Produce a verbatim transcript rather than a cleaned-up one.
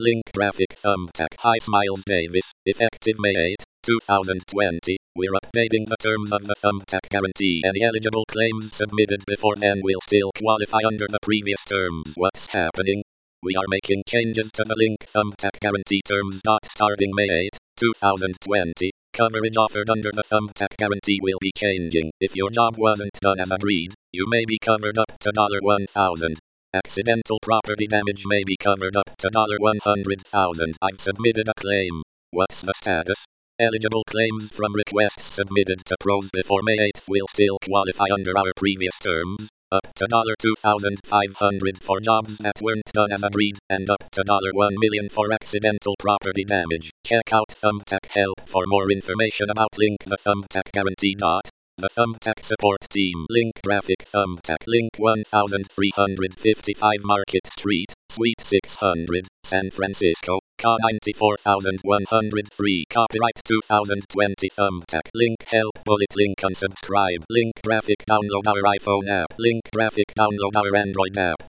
Link graphic thumbtack. Hi Miles Davis, effective May eighth, two thousand twenty. We're updating the terms of the thumbtack guarantee. Any eligible claims submitted before then will still qualify under the previous terms. What's happening? We are making changes to the Link thumbtack guarantee terms. Starting May eighth, two thousand twenty. Coverage offered under the thumbtack guarantee will be changing. If your job wasn't done as agreed, you may be covered up to one thousand dollars. Accidental property damage may be covered up to one hundred thousand dollars. I've submitted a claim. What's the status? Eligible claims from requests submitted to pros before May eighth will still qualify under our previous terms, up to two thousand five hundred dollars for jobs that weren't done as agreed, and up to one million dollars for accidental property damage. Check out Thumbtack Help for more information about Link the Thumbtack Guarantee. The Thumbtack Support Team. Link Graphic Thumbtack. Link thirteen fifty-five Market Street, Suite six hundred, San Francisco, C A ninety-four thousand one hundred three. Copyright two thousand twenty. Thumbtack. Link Help Bullet link unsubscribe. Link Graphic download our iPhone app. Link Graphic download our Android app.